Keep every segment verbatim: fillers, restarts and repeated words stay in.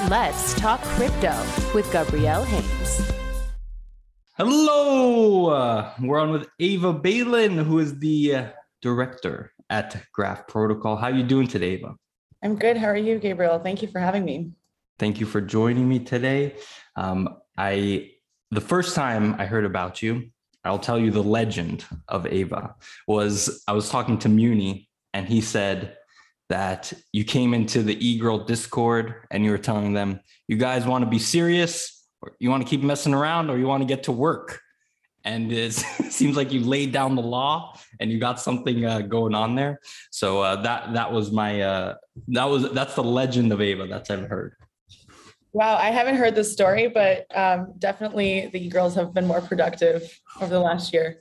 Let's talk crypto with Gabrielle Haynes. Hello, uh, we're on with Ava Balin, who is the uh, director at Graph Protocol. How are you doing today, Ava? I'm good. How are you, Gabriel? Thank you for having me. Thank you for joining me today. Um, I the first time I heard about you, I'll tell you the legend of Ava, was I was talking to Muni, and he said that you came into the e-girl Discord and you were telling them, you guys want to be serious, or you want to keep messing around, or you want to get to work. And it seems like you laid down the law and you got something uh, going on there. So uh, that that was my uh, that was that's the legend of Ava that's I've heard. Wow, I haven't heard this story, but um, definitely the girls have been more productive over the last year.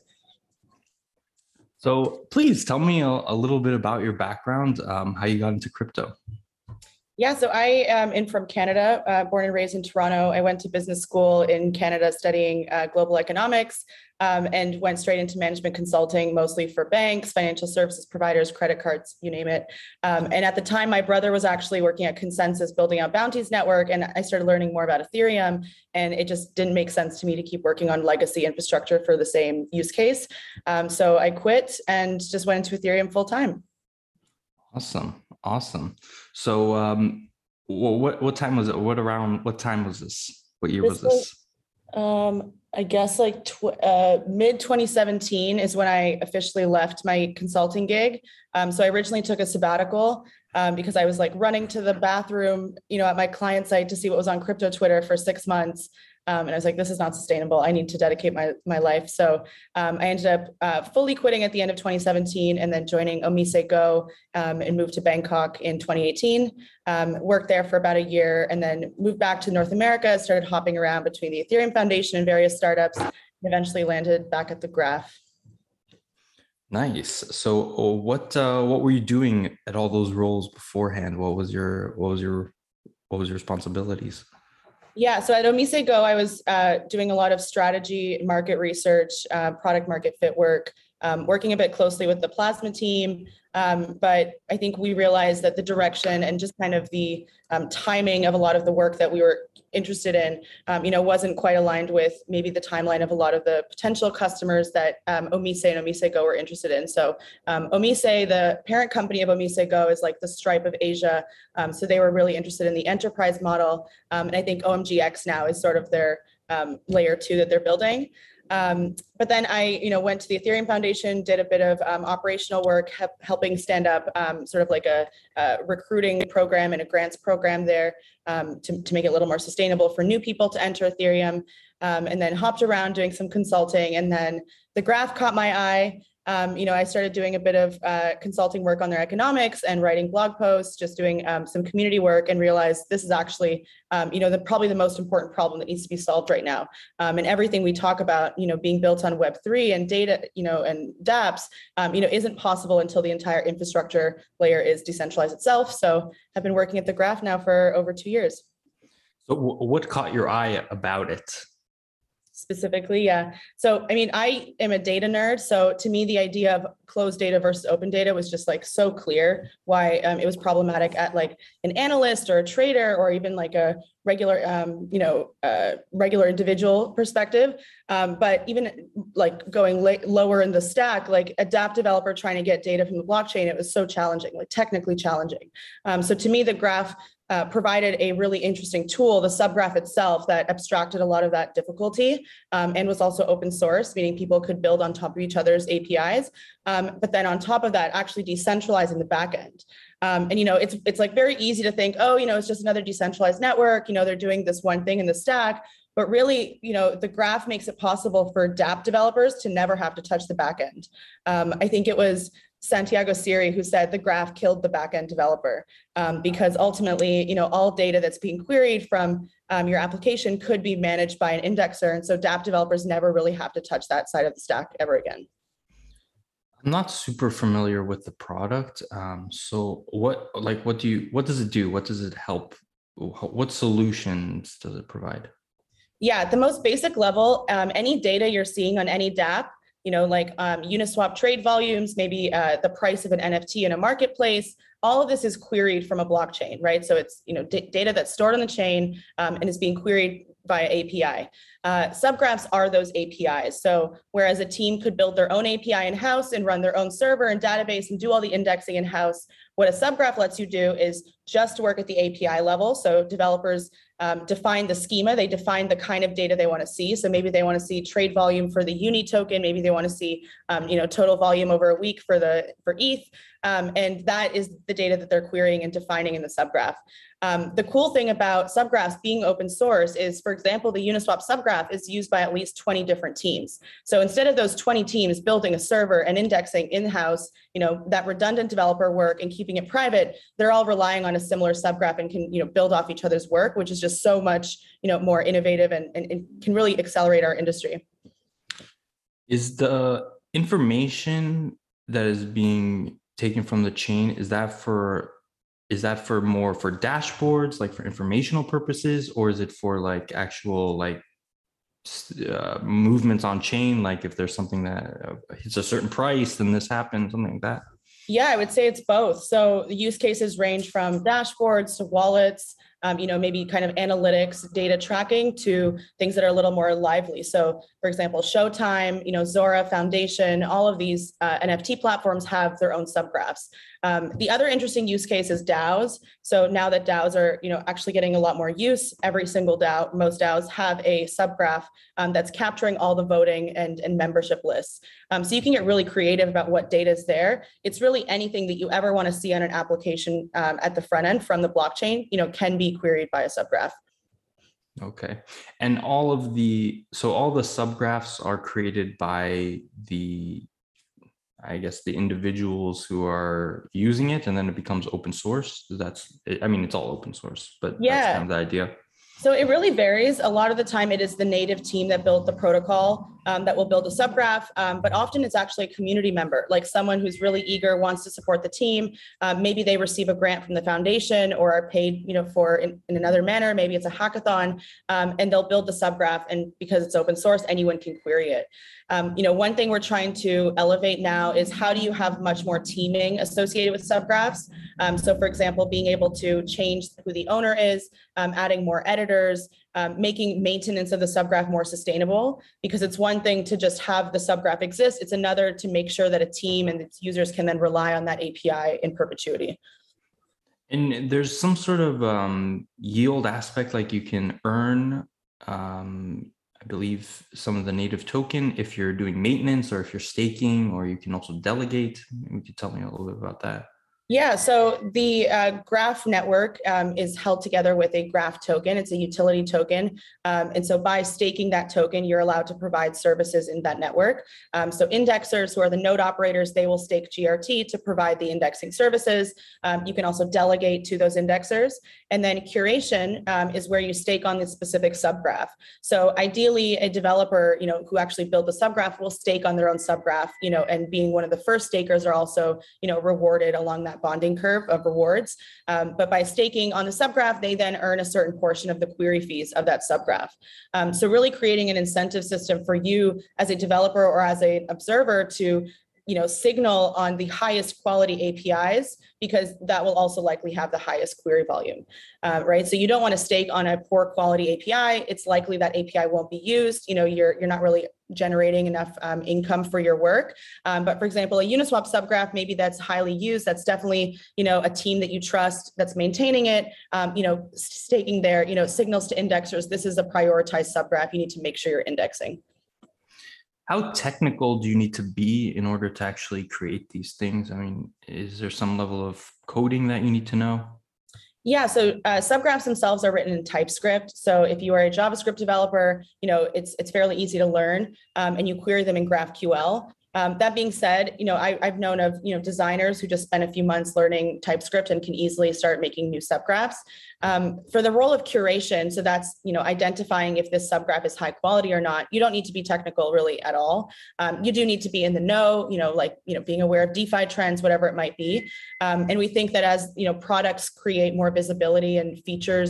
So please tell me a, a little bit about your background, um, how you got into crypto. Yeah, so I am in from Canada, uh, born and raised in Toronto. I went to business school in Canada studying uh, global economics um, and went straight into management consulting, mostly for banks, financial services providers, credit cards, you name it. Um, and at the time, my brother was actually working at Consensus, building out Bounty's network, and I started learning more about Ethereum, and it just didn't make sense to me to keep working on legacy infrastructure for the same use case. Um, so I quit and just went into Ethereum full time. Awesome. Awesome. So um, what what time was it? What around what time was this? What year this was this? Was, um, I guess like tw- uh, mid twenty seventeen is when I officially left my consulting gig. Um, so I originally took a sabbatical um, because I was like running to the bathroom, you know, at my client site to see what was on crypto Twitter for six months. Um, and I was like, this is not sustainable. I need to dedicate my, my life. So um, I ended up uh, fully quitting at the end of twenty seventeen and then joining Omise Go um, and moved to Bangkok in twenty eighteen. Um, worked there for about a year and then moved back to North America, started hopping around between the Ethereum Foundation and various startups, and eventually landed back at the Graph. Nice. So uh, what uh, what were you doing at all those roles beforehand? What was your what was your what was your responsibilities? Yeah, so at Omise Go, I was uh, doing a lot of strategy, market research, uh, product market fit work, um, working a bit closely with the Plasma team. Um, but I think we realized that the direction and just kind of the um, timing of a lot of the work that we were interested in, um, you know, wasn't quite aligned with maybe the timeline of a lot of the potential customers that um, Omise and Omise Go were interested in. So um, Omise, the parent company of Omise Go, is like the Stripe of Asia. Um, so they were really interested in the enterprise model. Um, and I think O M G X now is sort of their um, layer two that they're building. Um, but then I, you know, went to the Ethereum Foundation, did a bit of um, operational work, he- helping stand up um, sort of like a, a recruiting program and a grants program there um, to, to make it a little more sustainable for new people to enter Ethereum. Um, and then hopped around doing some consulting. And then the Graph caught my eye. Um, you know, I started doing a bit of uh, consulting work on their economics and writing blog posts, just doing um, some community work, and realized this is actually, um, you know, the probably the most important problem that needs to be solved right now. Um, and everything we talk about, you know, being built on Web three and data, you know, and dApps, um, you know, isn't possible until the entire infrastructure layer is decentralized itself. So I've been working at the Graph now for over two years. So w- what caught your eye about it? Specifically, yeah. So, I mean, I am a data nerd. So to me, the idea of closed data versus open data was just like so clear why um, it was problematic at like an analyst or a trader or even like a regular, um, you know, uh, regular individual perspective. Um, but even like going la- lower in the stack, like a dApp developer trying to get data from the blockchain, it was so challenging, like technically challenging. Um, so to me, the Graph Uh, provided a really interesting tool, the subgraph itself, that abstracted a lot of that difficulty um, and was also open source, meaning people could build on top of each other's A P Is. Um, but then on top of that, actually decentralizing the backend. Um, and, you know, it's it's like very easy to think, oh, you know, it's just another decentralized network. You know, they're doing this one thing in the stack. But really, you know, the Graph makes it possible for dApp developers to never have to touch the backend. Um, I think it was Santiago Siri who said the Graph killed the backend developer um, because ultimately, you know, all data that's being queried from um, your application could be managed by an indexer. And so dApp developers never really have to touch that side of the stack ever again. I'm not super familiar with the product. Um, so what, like, what do you, what does it do? What does it help? What solutions does it provide? Yeah, at the most basic level, um, any data you're seeing on any dApp you know, like um, Uniswap trade volumes, maybe uh, the price of an N F T in a marketplace. All of this is queried from a blockchain, right? So it's, you know, d- data that's stored on the chain um, and is being queried via A P I. Uh, subgraphs are those A P Is. So whereas a team could build their own A P I in-house and run their own server and database and do all the indexing in-house, what a subgraph lets you do is just work at the A P I level. So developers um, define the schema, they define the kind of data they want to see. So maybe they want to see trade volume for the Uni token, maybe they want to see um, you know, total volume over a week for the for E T H. Um, and that is the data that they're querying and defining in the subgraph. Um, the cool thing about subgraphs being open source is, for example, the Uniswap subgraph is used by at least twenty different teams. So instead of those twenty teams building a server and indexing in-house, you know, that redundant developer work and keeping it private, they're all relying on a similar subgraph and can, you know, build off each other's work, which is just so much, you know, more innovative and, and, and can really accelerate our industry. Is the information that is being taken from the chain, is that for is that for more for dashboards, like for informational purposes, or is it for like actual like uh, movements on chain? Like if there's something that hits a certain price, then this happens, something like that. Yeah, I would say it's both. So the use cases range from dashboards to wallets, um, you know, maybe kind of analytics, data tracking to things that are a little more lively. So for example, Showtime, you know, Zora Foundation, all of these uh, N F T platforms have their own subgraphs. Um, the other interesting use case is DAOs. So now that DAOs are, you know, actually getting a lot more use, every single DAO, most DAOs have a subgraph um, that's capturing all the voting and, and membership lists. Um, so you can get really creative about what data is there. It's really anything that you ever want to see on an application um, at the front end from the blockchain, you know, can be queried by a subgraph. Okay. And all of the, so all the subgraphs are created by the, I guess, the individuals who are using it, and then it becomes open source. That's, I mean, it's all open source, but yeah. That's kind of the idea. So it really varies. A lot of the time it is the native team that built the protocol um, that will build a subgraph, um, but often it's actually a community member, like someone who's really eager, wants to support the team. Um, maybe they receive a grant from the foundation or are paid, you know, for in, in another manner. Maybe it's a hackathon, um, and they'll build the subgraph, and because it's open source, anyone can query it. Um, you know, one thing we're trying to elevate now is how do you have much more teaming associated with subgraphs? Um, so for example, being able to change who the owner is, um, adding more editors, um, making maintenance of the subgraph more sustainable, because it's one thing to just have the subgraph exist. It's another to make sure that a team and its users can then rely on that A P I in perpetuity. And there's some sort of um, yield aspect, like you can earn, um, I believe, some of the native token if you're doing maintenance or if you're staking, or you can also delegate. Maybe you could tell me a little bit about that. Yeah, so the uh, Graph network um, is held together with a Graph token. It's a utility token. Um, and so by staking that token, you're allowed to provide services in that network. Um, so indexers, who are the node operators, they will stake G R T to provide the indexing services. Um, you can also delegate to those indexers. And then curation um, is where you stake on the specific subgraph. So ideally, a developer, you know, who actually built the subgraph will stake on their own subgraph, you know, and being one of the first stakers are also, you know, rewarded along that bonding curve of rewards. Um, but by staking on the subgraph, they then earn a certain portion of the query fees of that subgraph. Um, so really creating an incentive system for you as a developer or as an observer to, you know, signal on the highest quality A P Is, because that will also likely have the highest query volume, uh, right? So you don't want to stake on a poor quality A P I. It's likely that A P I won't be used. You know, you're you're not really generating enough um, income for your work. Um, but for example, a Uniswap subgraph, maybe that's highly used. That's definitely, you know, a team that you trust that's maintaining it. Um, you know, staking there, you know, signals to indexers. This is a prioritized subgraph. You need to make sure you're indexing. How technical do you need to be in order to actually create these things? I mean, is there some level of coding that you need to know? Yeah, so uh, subgraphs themselves are written in TypeScript. So if you are a JavaScript developer, you know, it's it's fairly easy to learn, um, and you query them in GraphQL. Um, that being said, you know, I, I've known of, you know, designers who just spend a few months learning TypeScript and can easily start making new subgraphs. Um, for the role of curation, so that's, you know, identifying if this subgraph is high quality or not, you don't need to be technical really at all. Um, you do need to be in the know, you know, like, you know, being aware of DeFi trends, whatever it might be. Um, and we think that as, you know, products create more visibility and features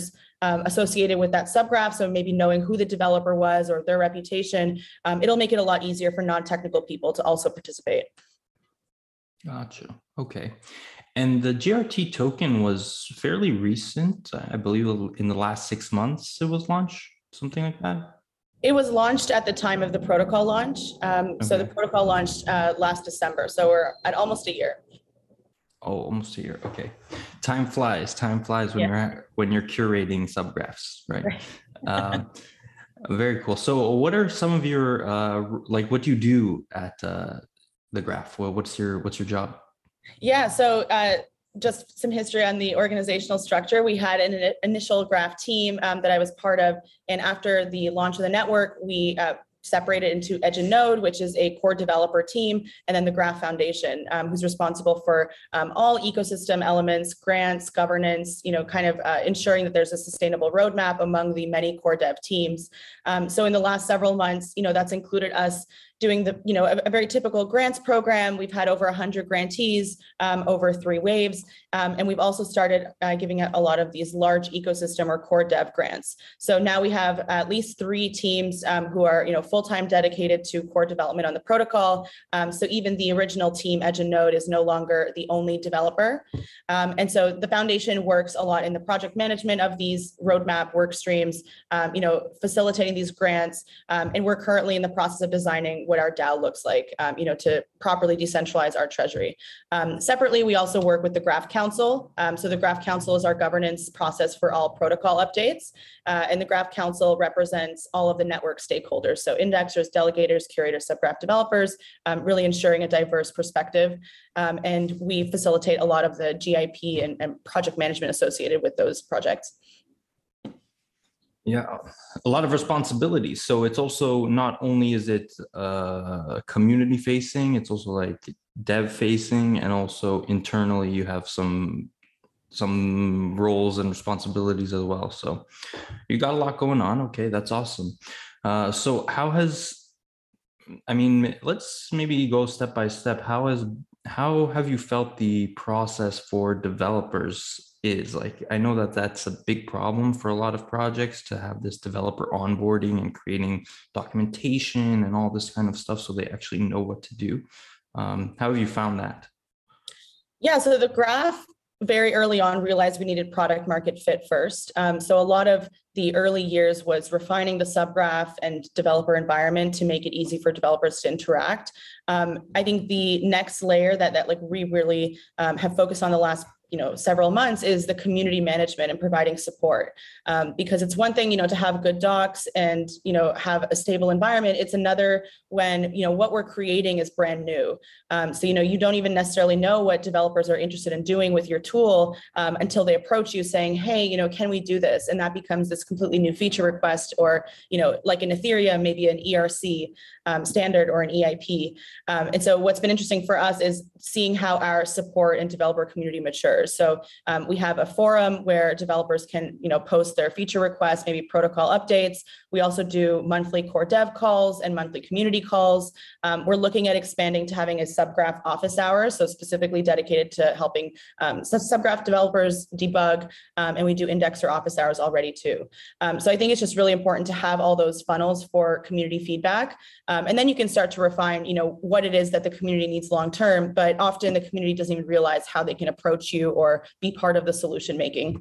um, associated with that subgraph. So maybe knowing who the developer was or their reputation, um, it'll make it a lot easier for non-technical people to also participate. Gotcha. Okay. And the G R T token was fairly recent. I believe in the last six months it was launched, something like that. It was launched at the time of the protocol launch. Um, okay. So the protocol launched uh, last December. So we're at almost a year. Oh, almost a year. Okay. Time flies. Time flies when yeah. you're when you're curating subgraphs, right? right. um, very cool. So what are some of your uh, like what do you do at uh, the graph? Well, what's your what's your job? Yeah, so uh, just some history on the organizational structure. We had an initial graph team um, that I was part of, and after the launch of the network, we uh, separated into Edge and Node, which is a core developer team, and then the Graph Foundation, um, who's responsible for um, all ecosystem elements, grants, governance, you know, kind of uh, ensuring that there's a sustainable roadmap among the many core dev teams. Um, so in the last several months, you know, that's included us doing the, you know, a, a very typical grants program. We've had over one hundred grantees um, over three waves. Um, and we've also started uh, giving out a lot of these large ecosystem or core dev grants. So now we have at least three teams um, who are, you know, full-time dedicated to core development on the protocol. Um, so even the original team, Edge and Node, is no longer the only developer. Um, and so the foundation works a lot in the project management of these roadmap work streams, um, you know, facilitating these grants. Um, and we're currently in the process of designing what our DAO looks like, um, you know, to properly decentralize our treasury. Um, separately, we also work with the Graph Council. Um, so the Graph Council is our governance process for all protocol updates. Uh, and the Graph Council represents all of the network stakeholders. So indexers, delegators, curators, subgraph developers, um, really ensuring a diverse perspective. Um, and we facilitate a lot of the G I P and, and project management associated with those projects. Yeah, a lot of responsibilities. So it's also not only is it uh, community facing, it's also like dev facing, and also internally you have some some roles and responsibilities as well. So you got a lot going on. Okay, that's awesome. Uh, so how has, I mean, let's maybe go step by step. How has how have you felt the process for developers is? Like, I know that that's a big problem for a lot of projects, to have this developer onboarding and creating documentation and all this kind of stuff so they actually know what to do. Um, how have you found that? Yeah, so the Graph very early on realized we needed product market fit first. Um, so a lot of the early years was refining the subgraph and developer environment to make it easy for developers to interact. Um, I think the next layer that, that like we really um, have focused on the last you know, several months is the community management and providing support. Um, because it's one thing, you know, to have good docs and, you know, have a stable environment. It's another when, you know, what we're creating is brand new. Um, so, you know, you don't even necessarily know what developers are interested in doing with your tool um, until they approach you saying, hey, you know, can we do this? And that becomes this completely new feature request, or, you know, like in Ethereum, maybe an E R C um, standard or an E I P. Um, and so what's been interesting for us is seeing how our support and developer community matures. So um, we have a forum where developers can, you know, post their feature requests, maybe protocol updates. We also do monthly core dev calls and monthly community calls. Um, we're looking at expanding to having a subgraph office hours, so specifically dedicated to helping um, subgraph developers debug, um, and we do indexer office hours already too. Um, so I think it's just really important to have all those funnels for community feedback, um, and then you can start to refine, you know, what it is that the community needs long term. But often the community doesn't even realize how they can approach you or be part of the solution making.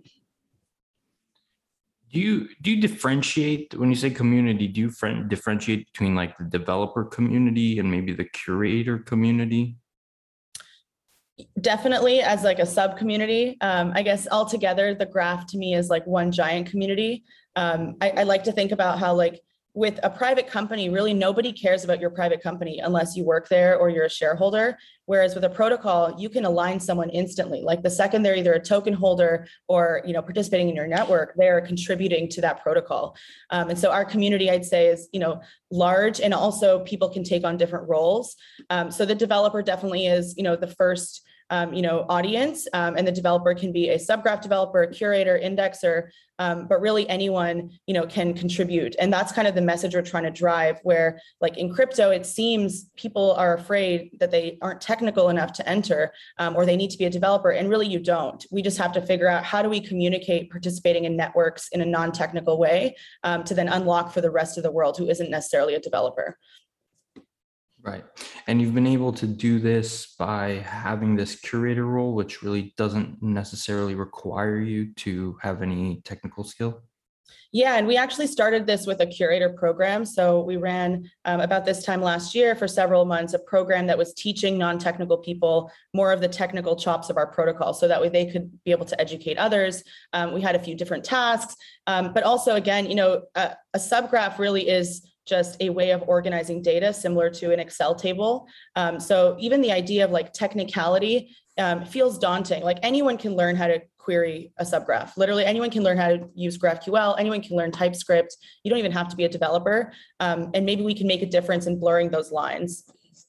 Do you do you differentiate when you say community? Do you friend, differentiate between like the developer community and maybe the curator community? Definitely, as like a sub community. Um, I guess altogether, the graph to me is like one giant community. Um, I, I like to think about how like with a private company, really nobody cares about your private company unless you work there or you're a shareholder. Whereas with a protocol, you can align someone instantly. Like the second they're either a token holder or, you know, participating in your network, they're contributing to that protocol. Um, and so our community, I'd say, is, you know, large, and also people can take on different roles. Um, so the developer definitely is, you know, the first um, you know, audience, um, and the developer can be a subgraph developer, curator, indexer, um, but really anyone, you know, can contribute. And that's kind of the message we're trying to drive, where like in crypto, it seems people are afraid that they aren't technical enough to enter, um, or they need to be a developer. And really you don't. We just have to figure out how do we communicate participating in networks in a non-technical way, um, to then unlock for the rest of the world who isn't necessarily a developer. Right. And you've been able to do this by having this curator role, which really doesn't necessarily require you to have any technical skill. Yeah, and we actually started this with a curator program. So we ran um, about this time last year for several months, a program that was teaching non-technical people more of the technical chops of our protocol, so that way they could be able to educate others. Um, we had a few different tasks, um, but also again, you know, a, a subgraph really is just a way of organizing data similar to an Excel table. Um, so even the idea of like technicality um, feels daunting. Like anyone can learn how to query a subgraph. Literally anyone can learn how to use GraphQL. Anyone can learn TypeScript. You don't even have to be a developer. Um, and maybe we can make a difference in blurring those lines.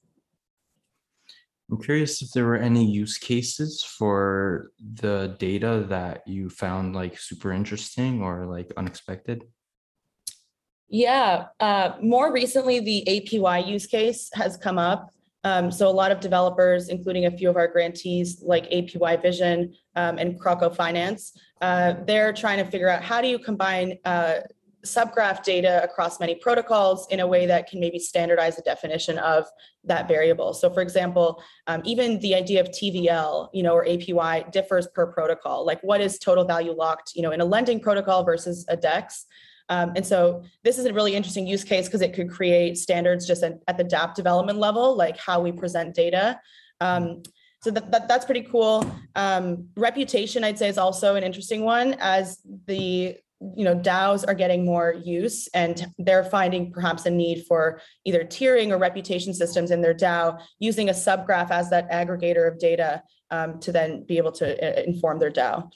I'm curious if there were any use cases for the data that you found like super interesting or like unexpected. Yeah, uh, more recently, the A P Y use case has come up. Um, so a lot of developers, including a few of our grantees like A P Y Vision um, and Croco Finance, uh, they're trying to figure out how do you combine uh, subgraph data across many protocols in a way that can maybe standardize the definition of that variable. So for example, um, even the idea of T V L, you know, or A P Y differs per protocol. Like what is total value locked, you know, in a lending protocol versus a DEX? Um, and so this is a really interesting use case because it could create standards just at, at the dApp development level, like how we present data. Um, so that, that, that's pretty cool. Um, reputation, I'd say, is also an interesting one, as the you know DAOs are getting more use and they're finding perhaps a need for either tiering or reputation systems in their DAO, using a subgraph as that aggregator of data um, to then be able to uh, inform their DAO.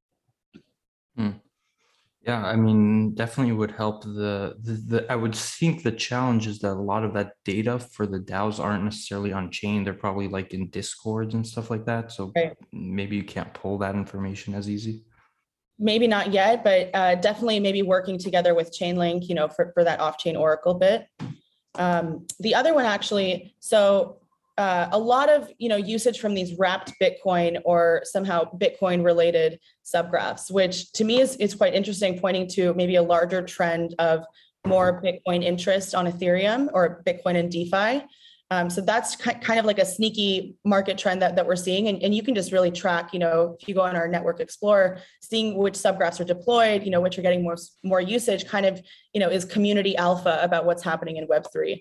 Hmm. Yeah, I mean, definitely would help the, the, the, I would think the challenge is that a lot of that data for the DAOs aren't necessarily on chain. They're probably like in Discords and stuff like that. So Right. Maybe you can't pull that information as easy. Maybe not yet, but uh, definitely maybe working together with Chainlink, you know, for, for that off-chain Oracle bit. Um, the other one actually, so Uh, a lot of you know usage from these wrapped Bitcoin or somehow Bitcoin related subgraphs, which to me is, is quite interesting, pointing to maybe a larger trend of more Bitcoin interest on Ethereum or Bitcoin and DeFi. Um, so that's kind of like a sneaky market trend that, that we're seeing. And, and you can just really track, you know, if you go on our Network Explorer, seeing which subgraphs are deployed, you know, which are getting more, more usage, kind of, you know, is community alpha about what's happening in Web three.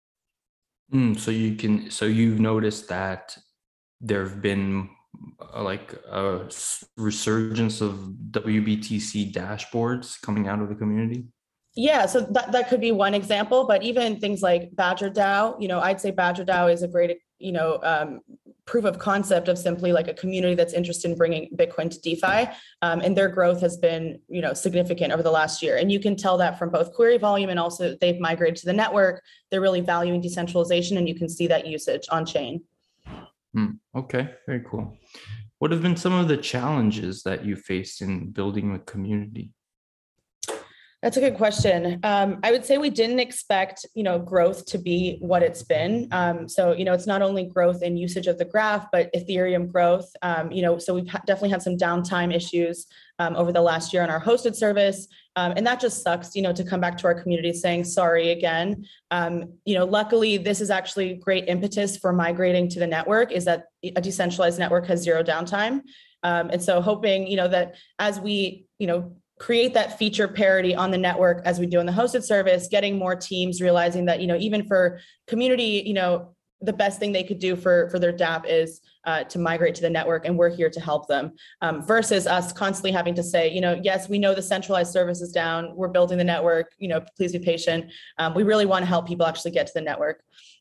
Mm, so you can, so you've noticed that there have been uh, like a resurgence of W B T C dashboards coming out of the community? Yeah, so that, that could be one example, but even things like Badger DAO, you know, I'd say Badger DAO is a great, you know, um, proof of concept of simply like a community that's interested in bringing Bitcoin to DeFi. Um, and their growth has been, you know, significant over the last year. And you can tell that from both query volume and also they've migrated to the network. They're really valuing decentralization, and you can see that usage on chain. Hmm. Okay, very cool. What have been some of the challenges that you faced in building a community? That's a good question. Um, I would say we didn't expect, you know, growth to be what it's been. Um, so, you know, it's not only growth in usage of the graph, but Ethereum growth. Um, you know, so we've ha- definitely had some downtime issues um, over the last year on our hosted service. Um, and that just sucks, you know, to come back to our community saying sorry again. Um, you know, luckily, this is actually great impetus for migrating to the network, is that a decentralized network has zero downtime. Um, and so hoping, you know, that as we, you know, create that feature parity on the network as we do in the hosted service, getting more teams realizing that, you know, even for community, you know, the best thing they could do for, for their dApp is uh, to migrate to the network, and we're here to help them, um, versus us constantly having to say, you know, yes, we know the centralized service is down, we're building the network, you know, please be patient. Um, we really want to help people actually get to the network.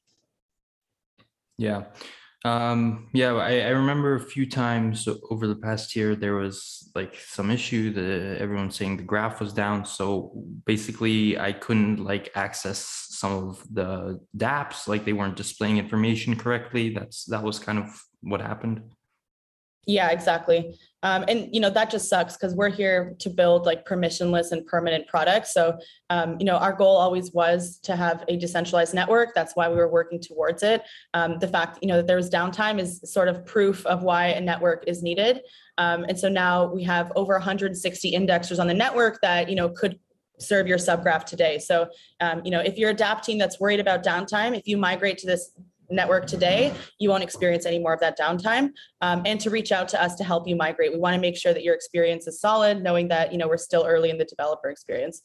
Yeah. Um, yeah, I, I remember a few times over the past year, there was like some issue that everyone saying the graph was down. So basically I couldn't like access some of the dApps, like they weren't displaying information correctly. That's, that was kind of what happened. Yeah, exactly. Um, and you know that just sucks because we're here to build like permissionless and permanent products. So um, you know our goal always was to have a decentralized network. That's why we were working towards it. Um, the fact you know that there was downtime is sort of proof of why a network is needed. Um, and so now we have over one hundred sixty indexers on the network that you know could serve your subgraph today. So um, you know if you're a DApp team that's worried about downtime, if you migrate to this network today, you won't experience any more of that downtime. Um, and to reach out to us to help you migrate. We want to make sure that your experience is solid, knowing that you know we're still early in the developer experience.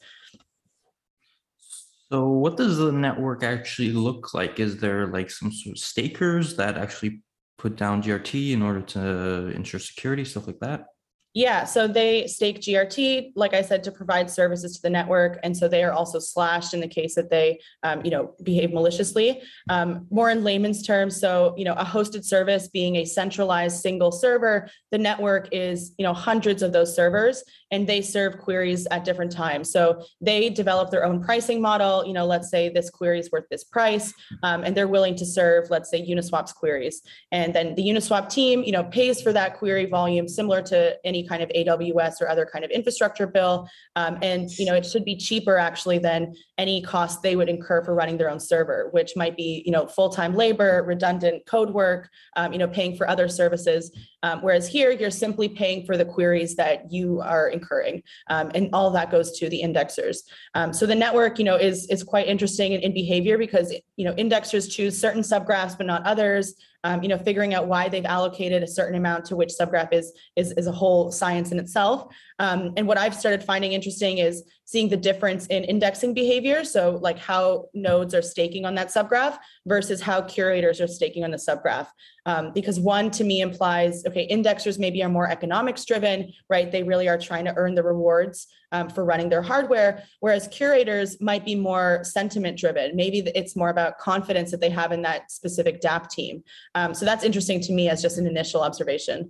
So what does the network actually look like? Is there like some sort of stakers that actually put down G R T in order to ensure security, stuff like that? Yeah, so they stake G R T, like I said, to provide services to the network. And so they are also slashed in the case that they, um, you know, behave maliciously. Um, more in layman's terms, so, you know, a hosted service being a centralized single server, the network is, you know, hundreds of those servers, and they serve queries at different times. So they develop their own pricing model. You know, let's say this query is worth this price, um, and they're willing to serve, let's say, Uniswap's queries. And then the Uniswap team, you know, pays for that query volume similar to any kind of A W S or other kind of infrastructure bill. Um, and, you know, it should be cheaper actually than any cost they would incur for running their own server, which might be, you know, full-time labor, redundant code work, um, you know, paying for other services. Um, whereas here, you're simply paying for the queries that you are incurring. Um, and all of that goes to the indexers. Um, so the network, you know, is, is quite interesting in, in behavior because, you know, indexers choose certain subgraphs, but not others. Um, you know, figuring out why they've allocated a certain amount to which subgraph is, is, is a whole science in itself. Um, and what I've started finding interesting is seeing the difference in indexing behavior. So like how nodes are staking on that subgraph versus how curators are staking on the subgraph. Um, because one to me implies, okay, indexers maybe are more economics driven, right? They really are trying to earn the rewards um, for running their hardware, whereas curators might be more sentiment driven. Maybe it's more about confidence that they have in that specific DApp team. Um, so that's interesting to me as just an initial observation.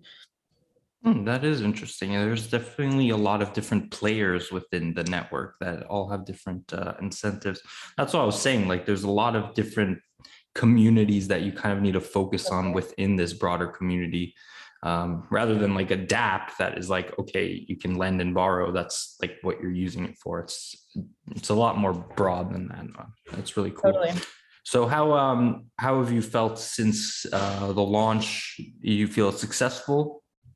Hmm, that is interesting. There's definitely a lot of different players within the network that all have different uh, incentives. That's what I was saying. Like, there's a lot of different communities that you kind of need to focus on within this broader community, um, rather than like a DApp that is like, okay, you can lend and borrow. That's like what you're using it for. It's it's a lot more broad than that. That's really cool. Totally. So how um how have you felt since uh, the launch? You feel successful?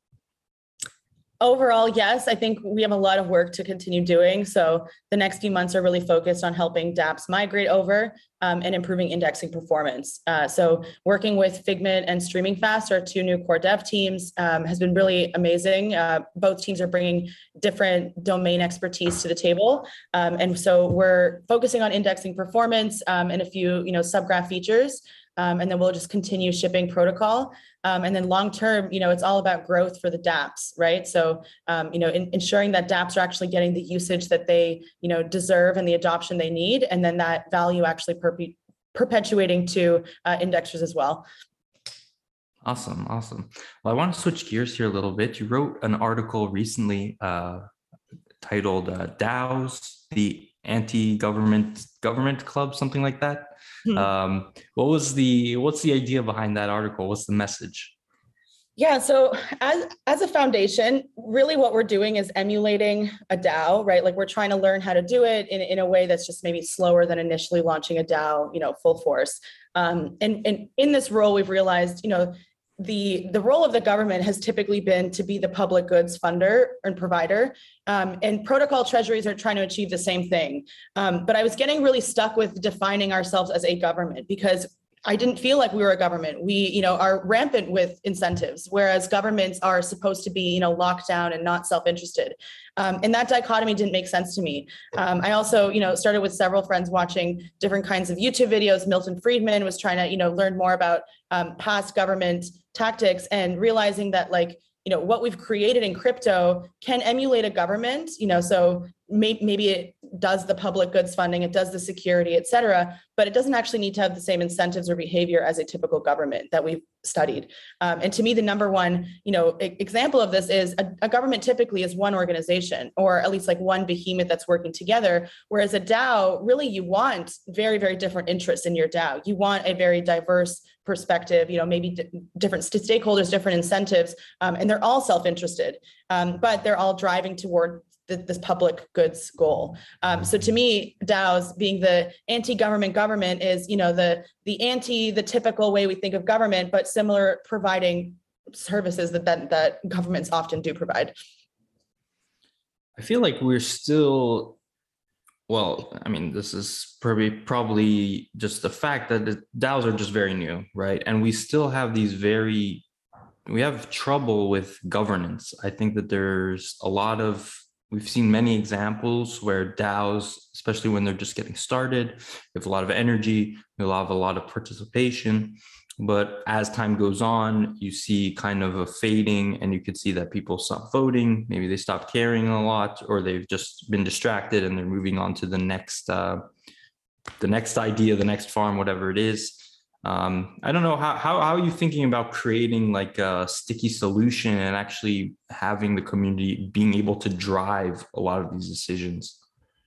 Overall, yes, I think we have a lot of work to continue doing. So the next few months are really focused on helping dApps migrate over um, and improving indexing performance. Uh, so working with Figment and Streaming Fast, our two new core dev teams, um, has been really amazing. Uh, both teams are bringing different domain expertise to the table. Um, and so we're focusing on indexing performance um, and a few, you know, subgraph features. Um, and then we'll just continue shipping protocol. Um, and then long term, you know, it's all about growth for the dApps, right? So, um, you know, in, ensuring that dApps are actually getting the usage that they, you know, deserve and the adoption they need, and then that value actually perpe- perpetuating to uh, indexers as well. Awesome, awesome. Well, I want to switch gears here a little bit. You wrote an article recently uh, titled uh, DAOs, the Anti-Government Government Club, something like that. Hmm. Um, what was the, what's the idea behind that article? What's the message? Yeah, so as, as a foundation, really what we're doing is emulating a DAO, right? Like we're trying to learn how to do it in, in a way that's just maybe slower than initially launching a DAO, you know, full force. Um, and, and in this role, we've realized, you know, the, the role of the government has typically been to be the public goods funder and provider. Um, and protocol treasuries are trying to achieve the same thing. Um, but I was getting really stuck with defining ourselves as a government because I didn't feel like we were a government. We, you know, are rampant with incentives, whereas governments are supposed to be, you know, locked down and not self-interested. Um, and that dichotomy didn't make sense to me. Um, I also, you know, started with several friends watching different kinds of YouTube videos. Milton Friedman was trying to, you know, learn more about um, past government tactics and realizing that, like, you know, what we've created in crypto can emulate a government, you know, so may, maybe it does the public goods funding, it does the security, et cetera, but it doesn't actually need to have the same incentives or behavior as a typical government that we've studied. Um, and to me, the number one, you know, e- example of this is a, a government typically is one organization, or at least like one behemoth that's working together. Whereas a DAO, really, you want very, very different interests in your DAO. You want a very diverse perspective, you know, maybe d- different st- stakeholders, different incentives, um, and they're all self-interested, um, but they're all driving toward th- this public goods goal. Um, so to me, DAOs being the anti-government government is, you know, the the anti the typical way we think of government, but similar, providing services that that, that governments often do provide. I feel like we're still, well, I mean, this is probably probably just the fact that the DAOs are just very new, right? And we still have these very, we have trouble with governance. I think that there's a lot of, we've seen many examples where DAOs, especially when they're just getting started, they have a lot of energy, they'll have a lot of participation. But as time goes on, you see kind of a fading, and you could see that people stop voting. Maybe they stop caring a lot, or they've just been distracted and they're moving on to the next, uh, the next idea, the next farm, whatever it is. Um, I don't know, how, how, how are you thinking about creating like a sticky solution and actually having the community being able to drive a lot of these decisions?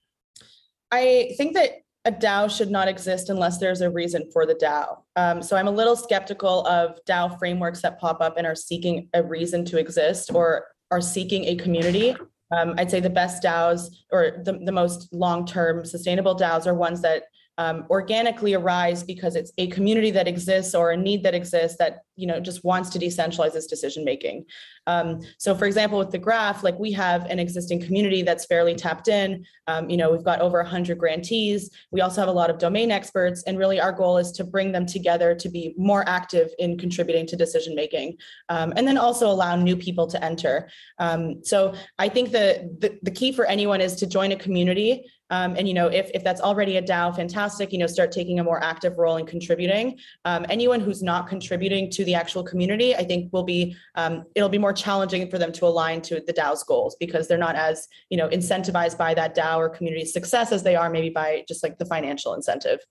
I think that a DAO should not exist unless there's a reason for the DAO. Um, so I'm a little skeptical of DAO frameworks that pop up and are seeking a reason to exist or are seeking a community. Um, I'd say the best DAOs, or the, the most long-term sustainable DAOs, are ones that um, organically arise because it's a community that exists or a need that exists that, you know, just wants to decentralize its decision making. Um, so for example, with the graph, like we have an existing community that's fairly tapped in. Um, you know, we've got over one hundred grantees. We also have a lot of domain experts, and really our goal is to bring them together to be more active in contributing to decision making, um, and then also allow new people to enter. Um, so I think the, the the key for anyone is to join a community. Um, and, you know, if, if that's already a DAO, fantastic, you know, start taking a more active role in contributing. Um, anyone who's not contributing to the actual community, I think will be, um, it'll be more challenging for them to align to the DAO's goals, because they're not as, you know, incentivized by that DAO or community success as they are maybe by just like the financial incentive.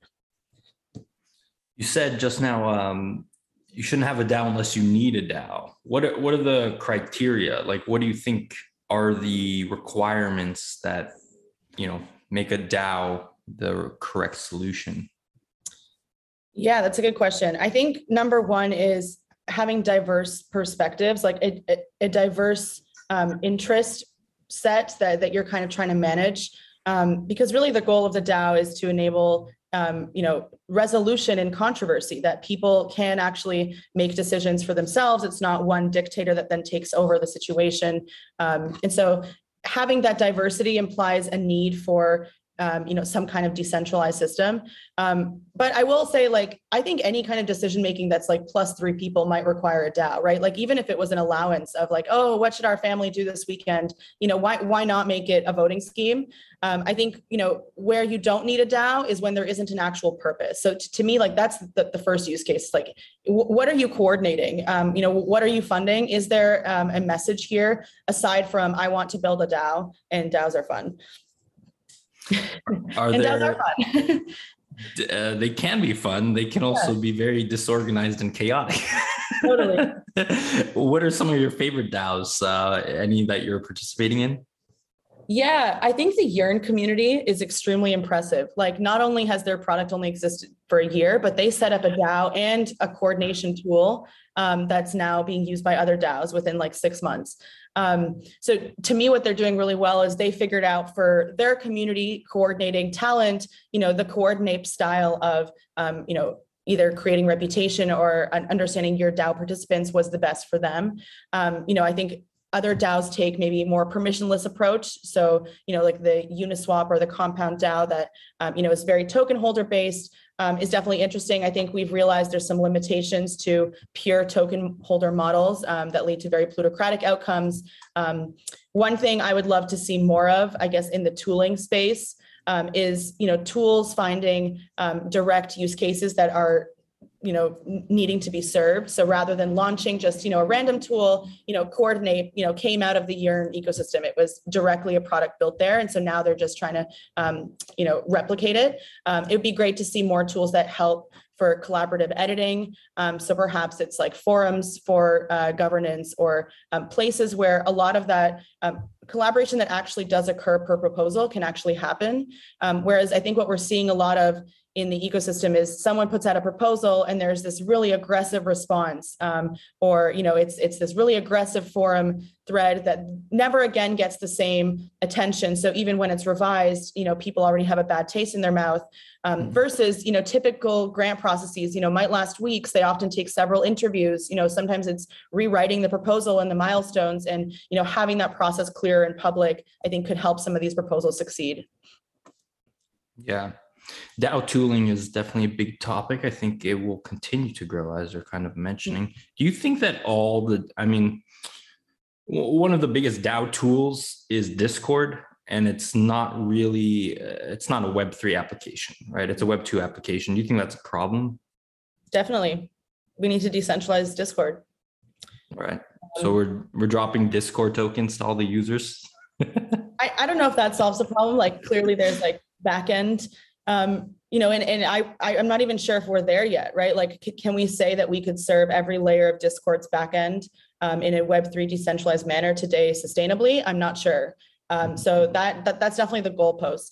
You said just now, um, you shouldn't have a DAO unless you need a DAO. What are, what are the criteria? Like, what do you think are the requirements that, you know, make a DAO the correct solution? Yeah, that's a good question. I think number one is having diverse perspectives, like a, a, a diverse um, interest set that, that you're kind of trying to manage. Um, because really the goal of the DAO is to enable um, you know, resolution in controversy, that people can actually make decisions for themselves. It's not one dictator that then takes over the situation. Um, and so having that diversity implies a need for, um, you know, some kind of decentralized system. Um, but I will say, like, I think any kind of decision making that's like plus three people might require a DAO, right? Like, even if it was an allowance of like, oh, what should our family do this weekend? You know, why why not make it a voting scheme? Um, I think, you know, where you don't need a DAO is when there isn't an actual purpose. So to, to me, like, that's the, the first use case. Like, w- what are you coordinating? Um, you know, what are you funding? Is there um, a message here aside from I want to build a DAO and DAOs are fun? Are and there, DAOs are fun. uh, they can be fun. They can also Yeah. be very disorganized and chaotic. Totally. What are some of your favorite DAOs? Uh, any that you're participating in? Yeah, I think the Yearn community is extremely impressive. Like, not only has their product only existed for a year, but they set up a DAO and a coordination tool um, that's now being used by other DAOs within like six months. Um, so to me, what they're doing really well is they figured out for their community coordinating talent, you know, the coordinate style of, um, you know, either creating reputation or understanding your DAO participants was the best for them. Um, you know, I think other DAOs take maybe a more permissionless approach. So, you know, like the Uniswap or the Compound DAO that, um, you know, is very token holder based, um, is definitely interesting. I think we've realized there's some limitations to pure token holder models um, that lead to very plutocratic outcomes. Um, one thing I would love to see more of, I guess, in the tooling space um, is, you know, tools finding um, direct use cases that are you know, needing to be served. So rather than launching just, you know, a random tool, you know, Coordinate, you know, came out of the Yearn ecosystem. It was directly a product built there. And so now they're just trying to, um, you know, replicate it. Um, it would be great to see more tools that help for collaborative editing. Um, so perhaps it's like forums for uh, governance, or um, places where a lot of that um, collaboration that actually does occur per proposal can actually happen. Um, whereas I think what we're seeing a lot of in the ecosystem is someone puts out a proposal and there's this really aggressive response, um, or you know, it's it's this really aggressive forum thread that never again gets the same attention. So even when it's revised, you know, people already have a bad taste in their mouth. Um, versus, you know, typical grant processes, you know, might last weeks. They often take several interviews. You know, sometimes it's rewriting the proposal and the milestones, and you know, having that process clear and public, I think, could help some of these proposals succeed. Yeah. DAO tooling is definitely a big topic. I think it will continue to grow, as you're kind of mentioning. Do you think that all the, I mean, one of the biggest DAO tools is Discord, and it's not really, uh, it's not a Web three application, right? It's a Web two application. Do you think that's a problem? Definitely. We need to decentralize Discord. Right. So we're, we're dropping Discord tokens to all the users. I, I don't know if that solves the problem. Like clearly there's like backend, um, you know, and, and I, I, I'm not even sure if we're there yet, right? Like, c- can we say that we could serve every layer of Discord's backend um, in a Web three decentralized manner today sustainably? I'm not sure. Um, so that, that that's definitely the goalpost.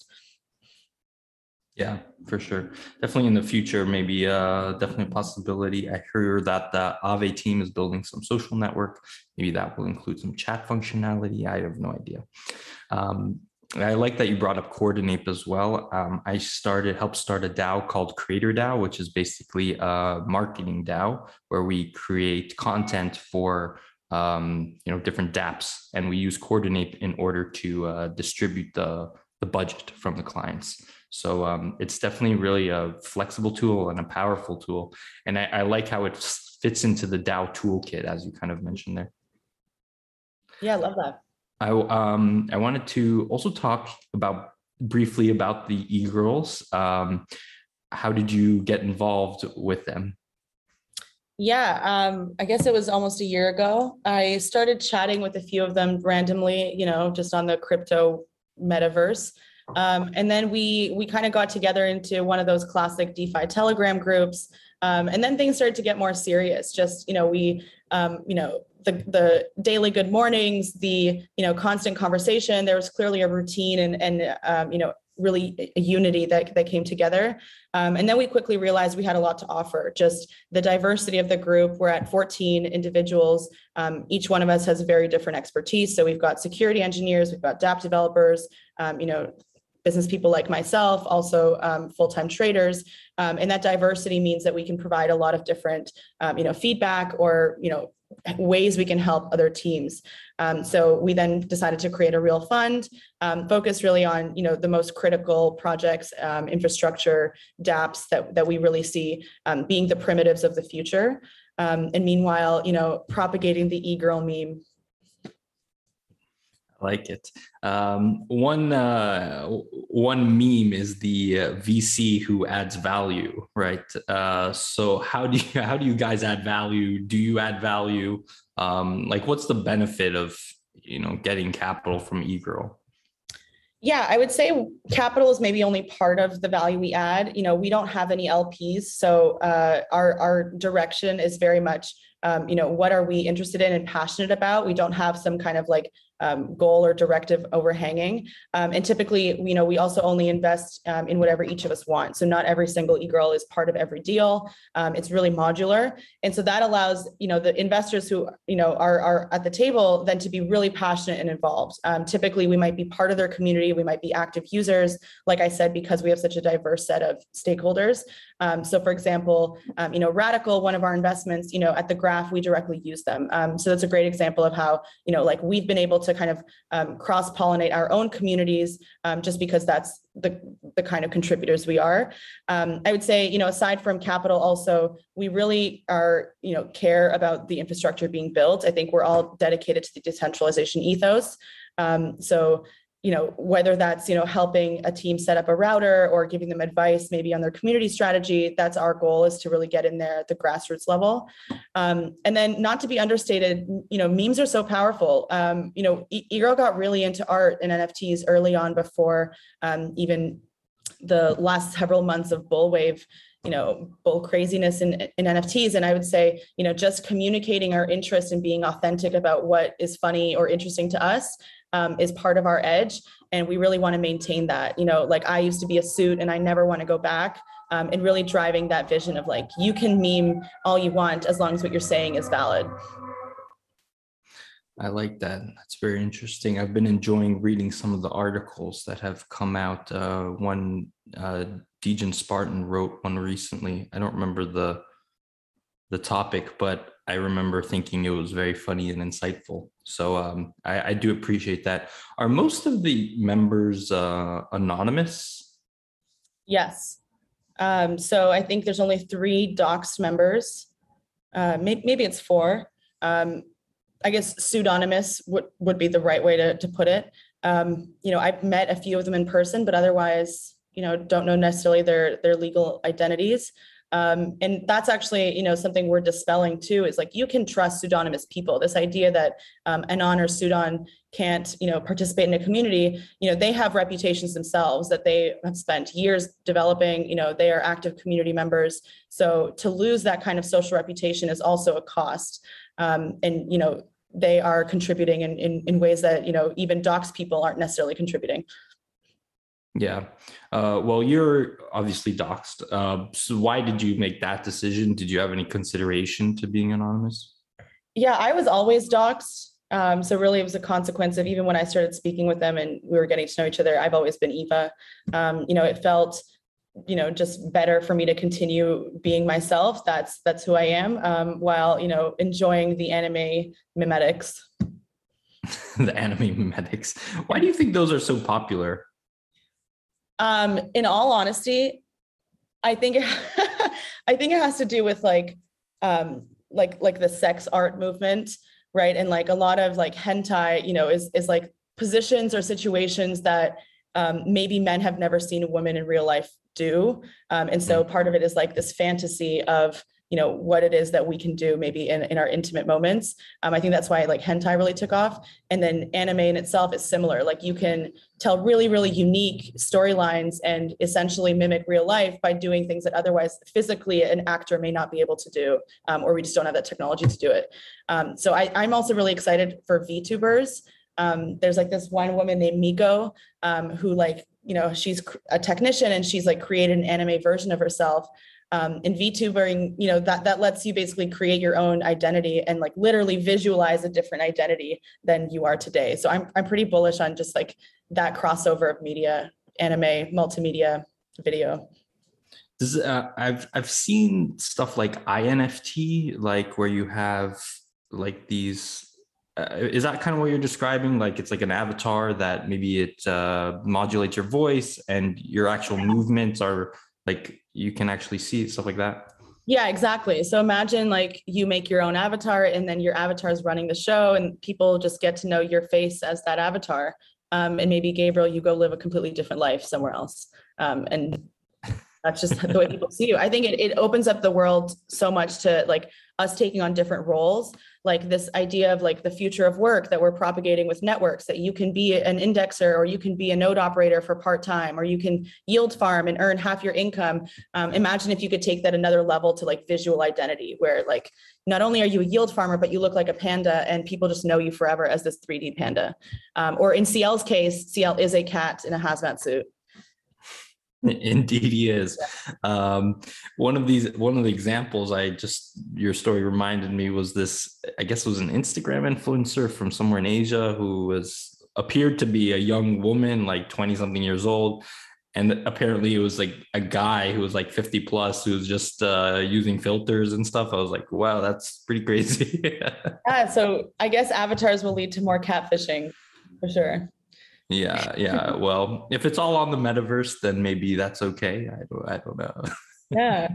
Yeah, for sure. Definitely in the future, maybe uh, definitely a possibility. I heard that the Aave team is building some social network. Maybe that will include some chat functionality. I have no idea. Um, I like that you brought up Coordinate as well. Um, I started, helped start a DAO called Creator DAO, which is basically a marketing DAO where we create content for um, you know, different dApps, and we use Coordinate in order to uh, distribute the, the budget from the clients. So um, it's definitely really a flexible tool and a powerful tool. And I, I like how it fits into the DAO toolkit, as you kind of mentioned there. Yeah, I love that. I um I wanted to also talk about briefly about the e-girls. Um, how did you get involved with them? Yeah, um, I guess it was almost a year ago. I started chatting with a few of them randomly, you know, just on the crypto metaverse. Um, and then we we kind of got together into one of those classic DeFi Telegram groups. Um, and then things started to get more serious. Just, you know, we, um, you know, the the daily good mornings, the, you know, constant conversation. There was clearly a routine and, and um, you know, really a unity that, that came together. Um, and then we quickly realized we had a lot to offer. Just the diversity of the group. We're at fourteen individuals. Um, each one of us has very different expertise. So we've got security engineers, we've got dApp developers, um, you know, business people like myself, also um, full-time traders. Um, and that diversity means that we can provide a lot of different, um, you know, feedback or, you know, ways we can help other teams. Um, so we then decided to create a real fund, um, focused really on, you know, the most critical projects, um, infrastructure, dApps that, that we really see um, being the primitives of the future. Um, and meanwhile, you know, propagating the e-girl meme. I like it. Um, one uh, one meme is the uh, V C who adds value, right? Uh, so how do you how do you guys add value? Do you add value? Um, like, what's the benefit of, you know, getting capital from e-girl? Yeah, I would say capital is maybe only part of the value we add. You know, we don't have any L Ps, so uh, our our direction is very much, um, you know, what are we interested in and passionate about? We don't have some kind of like um, goal or directive overhanging. Um, and typically, you know, we also only invest um, in whatever each of us want. So not every single e-girl is part of every deal. Um, it's really modular. And so that allows, you know, the investors who, you know, are, are at the table then to be really passionate and involved. Um, typically, we might be part of their community. We might be active users, like I said, because we have such a diverse set of stakeholders. Um, so for example, um, you know, Radical, one of our investments, you know, at the Graph, we directly use them. Um, so that's a great example of how, you know, like we've been able to kind of um, cross-pollinate our own communities um, just because that's the, the kind of contributors we are. Um, I would say, you know, aside from capital also, we really are, you know, care about the infrastructure being built. I think we're all dedicated to the decentralization ethos. Um, so you know, whether that's, you know, helping a team set up a router or giving them advice maybe on their community strategy, that's our goal, is to really get in there at the grassroots level. Um, and then not to be understated, you know, memes are so powerful. Um, you know, e- eGirl got really into art and N F Ts early on before um, even the last several months of bull wave, you know, bull craziness in, in N F Ts. And I would say, you know, just communicating our interest and being authentic about what is funny or interesting to us um, is part of our edge. And we really want to maintain that. You know, like I used to be a suit and I never want to go back. Um, and really driving that vision of like, you can meme all you want as long as what you're saying is valid. I like that. That's very interesting. I've been enjoying reading some of the articles that have come out. Uh, one uh, Dejan Spartan wrote one recently. I don't remember the the topic, but I remember thinking it was very funny and insightful. So um, I, I do appreciate that. Are most of the members uh, anonymous? Yes. Um, so I think there's only three doxed members. Uh, maybe, maybe it's four. Um, I guess pseudonymous would, would be the right way to, to put it. Um, you know, I've met a few of them in person, but otherwise, you know, don't know necessarily their, their legal identities. Um, and that's actually, you know, something we're dispelling too, is like, you can trust pseudonymous people. This idea that um, Anon or Pseudon can't, you know, participate in a community, you know, they have reputations themselves that they have spent years developing, you know, they are active community members. So to lose that kind of social reputation is also a cost. Um, and, you know, they are contributing in, in, in ways that, you know, even doxed people aren't necessarily contributing. Yeah. Uh, well, you're obviously doxed. Uh, so why did you make that decision? Did you have any consideration to being anonymous? Yeah, I was always doxed. Um, so really it was a consequence of even when I started speaking with them and we were getting to know each other, I've always been Eva. Um, you know, it felt, you know, just better for me to continue being myself. That's, that's who I am, um, while, you know, enjoying the anime memetics. The anime memetics. Why do you think those are so popular? Um, in all honesty, I think, I think it has to do with like, um, like, like the sex art movement, right? And like a lot of like hentai, you know, is, is like positions or situations that um, maybe men have never seen a woman in real life do. Um, and so part of it is like this fantasy of, you know, what it is that we can do maybe in, in our intimate moments. Um, I think that's why like hentai really took off. And then anime in itself is similar. Like you can tell really, really unique storylines and essentially mimic real life by doing things that otherwise physically an actor may not be able to do, um, or we just don't have that technology to do it. Um, so I, I'm also really excited for VTubers. Um, there's like this one woman named Miko, um, who like, you know, she's a technician and she's like created an anime version of herself. Um, and VTubering, you know, that, that lets you basically create your own identity and like literally visualize a different identity than you are today. So I'm, I'm pretty bullish on just like that crossover of media, anime, multimedia, video. Does, uh, I've, I've seen stuff like I N F T, like where you have like these, uh, is that kind of what you're describing? Like it's like an avatar that maybe it uh, modulates your voice and your actual movements are like, you can actually see it, stuff like that. Yeah, exactly. So imagine like you make your own avatar and then your avatar is running the show and people just get to know your face as that avatar. Um, and maybe Gabriel, you go live a completely different life somewhere else. Um, and that's just the way people see you. I think it, it opens up the world so much to like us taking on different roles, like this idea of like the future of work that we're propagating with networks, that you can be an indexer or you can be a node operator for part-time, or you can yield farm and earn half your income. Um, imagine if you could take that another level to like visual identity, where like, not only are you a yield farmer, but you look like a panda and people just know you forever as this three D panda. Um, or in C L's case, C L is a cat in a hazmat suit. Indeed he is. Um, one of these, one of the examples I just, your story reminded me was this, I guess it was an Instagram influencer from somewhere in Asia who was appeared to be a young woman, like twenty something years old. And apparently it was like a guy who was like fifty plus, who was just uh, using filters and stuff. I was like, wow, that's pretty crazy. Yeah, so I guess avatars will lead to more catfishing for sure. Yeah, yeah. Well, if it's all on the metaverse, then maybe that's okay. I don't, I don't know. Yeah.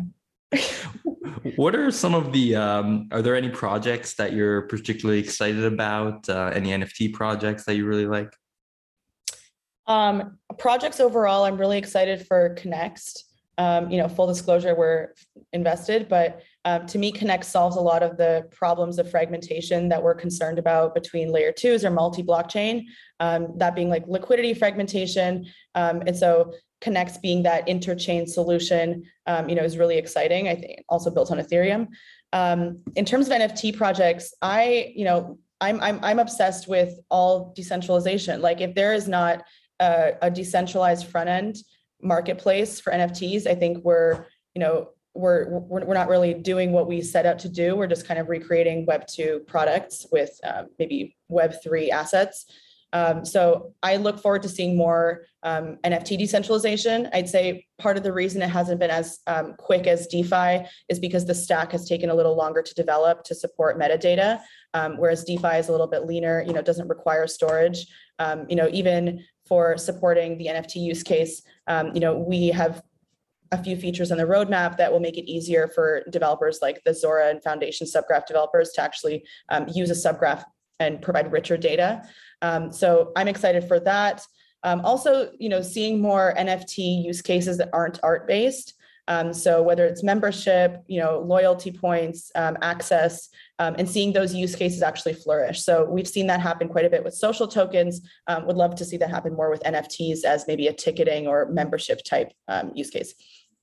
What are some of the, um, are there any projects that you're particularly excited about? Uh, any N F T projects that you really like? Um, projects overall, I'm really excited for Connext. Um, you know, full disclosure, we're invested, but um, to me, Connext solves a lot of the problems of fragmentation that we're concerned about between layer twos or multi-blockchain, um, that being like liquidity fragmentation. Um, and so Connext being that interchain solution, um, you know, is really exciting. I think also built on Ethereum. Um, in terms of N F T projects, I, you know, I'm, I'm, I'm obsessed with all decentralization. Like if there is not a, a decentralized front end marketplace for N F Ts, I think we're, you know, we're, we're, we're not really doing what we set out to do. We're just kind of recreating Web two products with um, maybe Web three assets. Um, so I look forward to seeing more um, N F T decentralization. I'd say part of the reason it hasn't been as um, quick as DeFi is because the stack has taken a little longer to develop to support metadata, um, whereas DeFi is a little bit leaner, you know, doesn't require storage. Um, you know, even for supporting the N F T use case, um, you know, we have a few features on the roadmap that will make it easier for developers like the Zora and Foundation subgraph developers to actually um, use a subgraph and provide richer data. Um, so I'm excited for that. Um, also, you know, seeing more N F T use cases that aren't art-based. Um, so whether it's membership, you know, loyalty points, um, access, um, and seeing those use cases actually flourish. So we've seen that happen quite a bit with social tokens. Um, would love to see that happen more with N F Ts as maybe a ticketing or membership type um, use case.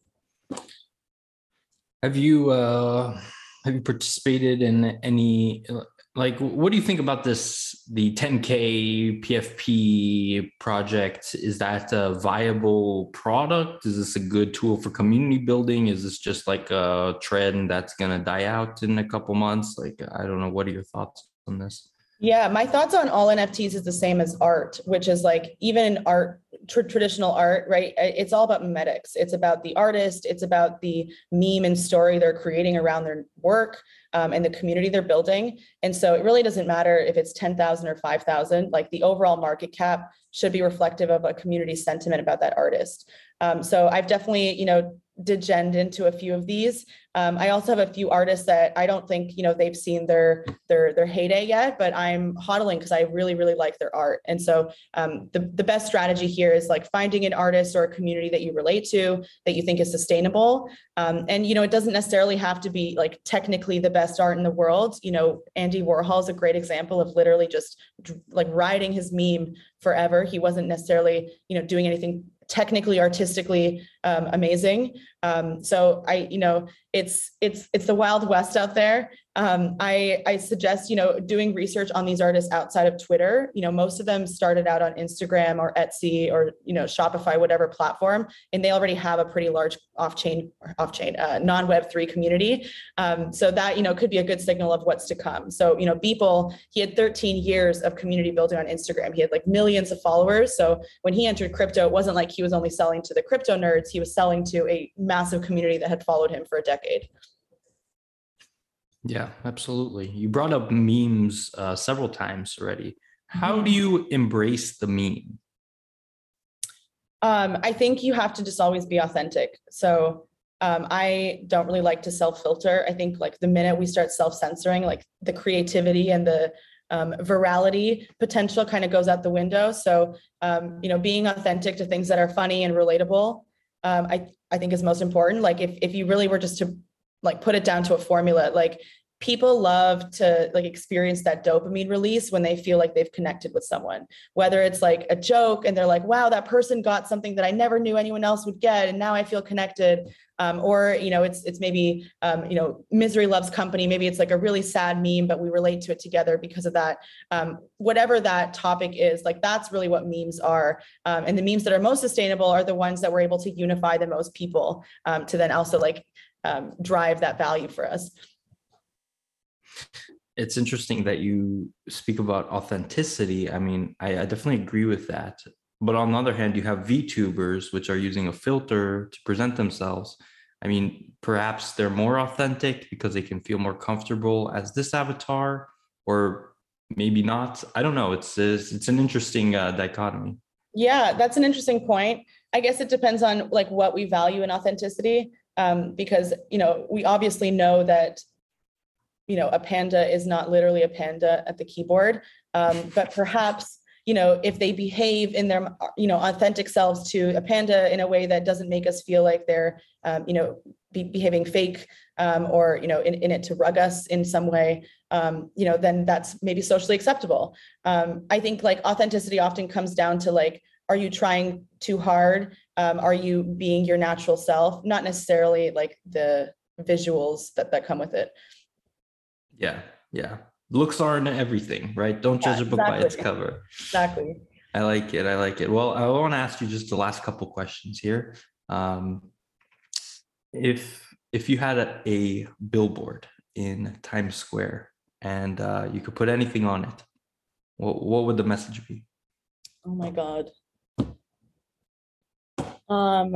Have you uh, have you participated in any? Like, what do you think about this, the ten K P F P project? Is that a viable product? Is this a good tool for community building? Is this just like a trend that's going to die out in a couple months? Like, I don't know. What are your thoughts on this? Yeah, my thoughts on all N F Ts is the same as art, which is like even in art, tr- traditional art, right? It's all about memetics. It's about the artist. It's about the meme and story they're creating around their work um, and the community they're building. And so it really doesn't matter if it's ten thousand or five thousand, like the overall market cap should be reflective of a community sentiment about that artist. Um, so I've definitely, you know, degend into a few of these. Um, I also have a few artists that I don't think, you know, they've seen their their their heyday yet, but I'm hodling because I really, really like their art. And so um, the, the best strategy here is like finding an artist or a community that you relate to, that you think is sustainable. Um, and, you know, it doesn't necessarily have to be like technically the best art in the world. You know, Andy Warhol is a great example of literally just like riding his meme forever. He wasn't necessarily, you know, doing anything technically, artistically um, amazing. Um, so I, you know, it's it's it's the Wild West out there. Um, I I suggest, you know, doing research on these artists outside of Twitter. You know, most of them started out on Instagram or Etsy or, you know, Shopify, whatever platform, and they already have a pretty large off-chain off-chain uh, non-Web three community. Um, so that, you know, could be a good signal of what's to come. So, you know, Beeple, he had thirteen years of community building on Instagram. He had like millions of followers. So when he entered crypto, it wasn't like he was only selling to the crypto nerds. He was selling to a massive community that had followed him for a decade. Yeah, absolutely. You brought up memes uh, several times already. How do you embrace the meme? Um, I think you have to just always be authentic. So um, I don't really like to self-filter. I think like the minute we start self-censoring, like the creativity and the um, virality potential kind of goes out the window. So, um, you know, being authentic to things that are funny and relatable, um, I, I think is most important. Like if, if you really were just to like put it down to a formula, like people love to like experience that dopamine release when they feel like they've connected with someone, whether it's like a joke and they're like, wow, that person got something that I never knew anyone else would get. And now I feel connected. Um, or, you know, it's, it's maybe, um, you know, misery loves company. Maybe it's like a really sad meme, but we relate to it together because of that. Um, whatever that topic is, like, that's really what memes are. Um, and the memes that are most sustainable are the ones that we're able to unify the most people um, to then also like um, drive that value for us. It's interesting that you speak about authenticity. I mean, I, I definitely agree with that. But on the other hand, you have VTubers, which are using a filter to present themselves. I mean, perhaps they're more authentic because they can feel more comfortable as this avatar, or maybe not. I don't know. It's it's, it's an interesting uh, dichotomy. Yeah, that's an interesting point. I guess it depends on like what we value in authenticity, um, because, you know, we obviously know that, you know, a panda is not literally a panda at the keyboard, um, but perhaps, you know, if they behave in their, you know, authentic selves to a panda in a way that doesn't make us feel like they're, um, you know, be behaving fake, um, or, you know, in, in it to rug us in some way, um, you know, then that's maybe socially acceptable. Um, I think like authenticity often comes down to like, are you trying too hard? Um, are you being your natural self? Not necessarily like the visuals that, that come with it. Yeah, yeah. Looks aren't everything, right? Don't judge Yeah, a book by its exactly. cover. Exactly. I like it. I like it. Well, I want to ask you just the last couple questions here. Um, if if you had a, a billboard in Times Square and uh, you could put anything on it, what what would the message be? Oh my God. Um,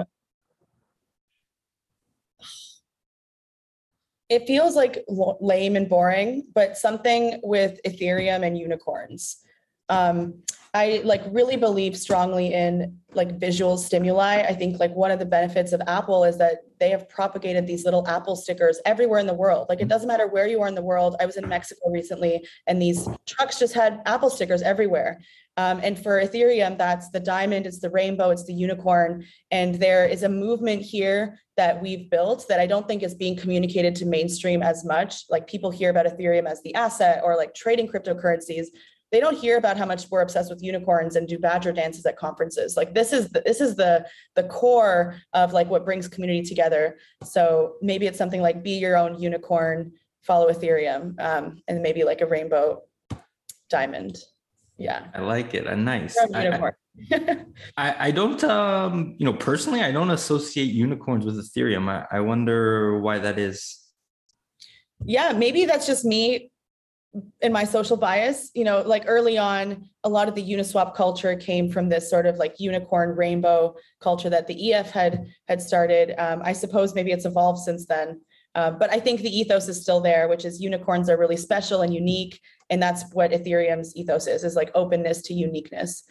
it feels like l- lame and boring, but something with Ethereum and unicorns. Um, I like really believe strongly in like visual stimuli. I think like one of the benefits of Apple is that they have propagated these little Apple stickers everywhere in the world. Like it doesn't matter where you are in the world. I was in Mexico recently and these trucks just had Apple stickers everywhere. Um, and for Ethereum, that's the diamond, it's the rainbow, it's the unicorn. And there is a movement here that we've built that I don't think is being communicated to mainstream as much. Like people hear about Ethereum as the asset or like trading cryptocurrencies. They don't hear about how much we're obsessed with unicorns and do badger dances at conferences. Like this is the, this is the the core of like what brings community together. So maybe it's something like be your own unicorn, follow Ethereum, um, and maybe like a rainbow diamond. Yeah, I like it. And nice. Your own I, unicorn. I, I don't, um, you know, personally, I don't associate unicorns with Ethereum. I, I wonder why that is. Yeah, maybe that's just me in my social bias. You know, like early on, a lot of the Uniswap culture came from this sort of like unicorn rainbow culture that the E F had had started. Um, I suppose maybe it's evolved since then. Uh, but I think the ethos is still there, which is unicorns are really special and unique. And that's what Ethereum's ethos is, is like openness to uniqueness.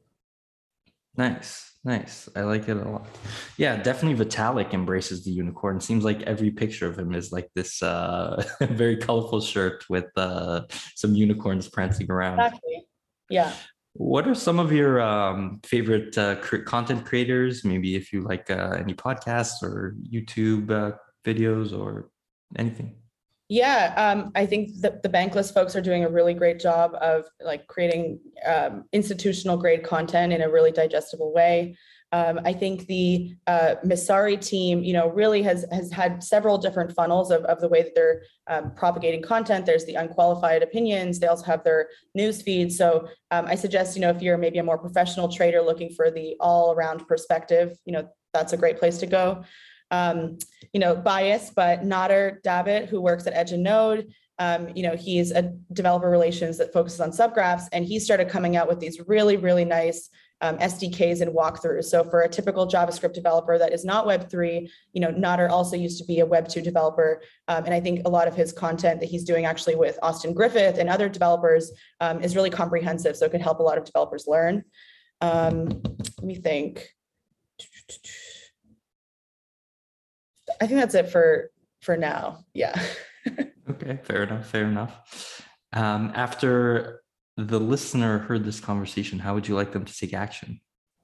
Nice, nice. I like it a lot. Yeah, definitely Vitalik embraces the unicorn. Seems like every picture of him is like this uh, very colorful shirt with uh, some unicorns prancing around. Exactly. Yeah. What are some of your um, favorite uh, cr- content creators? Maybe if you like uh, any podcasts or YouTube uh, videos or anything. Yeah, um, I think that the Bankless folks are doing a really great job of like creating um, institutional grade content in a really digestible way. Um, I think the uh, Messari team, you know, really has has had several different funnels of, of the way that they're um, propagating content. There's the unqualified opinions. They also have their news feed. So um, I suggest, you know, if you're maybe a more professional trader looking for the all around perspective, you know, that's a great place to go. Um, you know, bias, but Nader Dabit, who works at Edge and Node, um, you know, he's a developer relations that focuses on subgraphs, and he started coming out with these really, really nice um, S D Ks and walkthroughs. So for a typical JavaScript developer that is not Web three, you know, Nader also used to be a Web two developer. Um, and I think a lot of his content that he's doing actually with Austin Griffith and other developers um, is really comprehensive. So it can help a lot of developers learn. Um, let me think. I think that's it for for now. Yeah. Okay, fair enough. Fair enough. Um, after the listener heard this conversation, how would you like them to take action?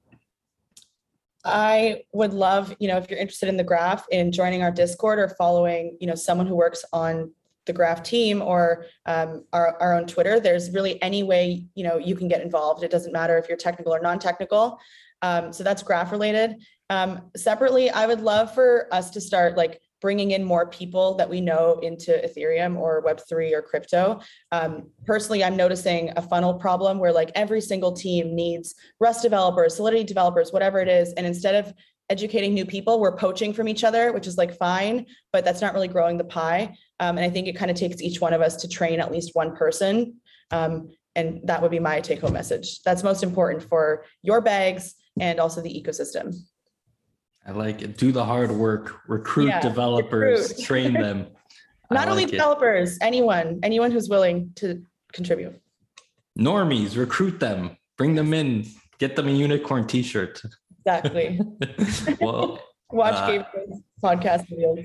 I would love, you know, if you're interested in the graph, in joining our Discord or following, you know, someone who works on the graph team or um, our, our own Twitter. There's really any way, you know, you can get involved. It doesn't matter if you're technical or non-technical. Um, so that's graph related. Um, separately, I would love for us to start like bringing in more people that we know into Ethereum or Web three or crypto. Um, personally, I'm noticing a funnel problem where like every single team needs Rust developers, Solidity developers, whatever it is. And instead of educating new people, we're poaching from each other, which is like fine, but that's not really growing the pie. Um, and I think it kind of takes each one of us to train at least one person. Um, and that would be my take home message. That's most important for your bags and also the ecosystem. I like it. Do the hard work, recruit yeah, developers, recruit. Train them. Not like only developers, it. anyone, anyone who's willing to contribute. Normies, recruit them, bring them in, get them a unicorn t-shirt. Exactly. Well, watch uh, Gabriel's podcast videos.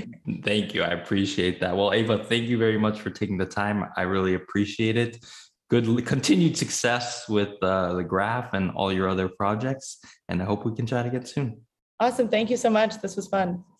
Thank you. I appreciate that. Well, Ava, thank you very much for taking the time. I really appreciate it. good continued success with uh, the graph and all your other projects. And I hope we can chat again soon. Awesome. Thank you so much. This was fun.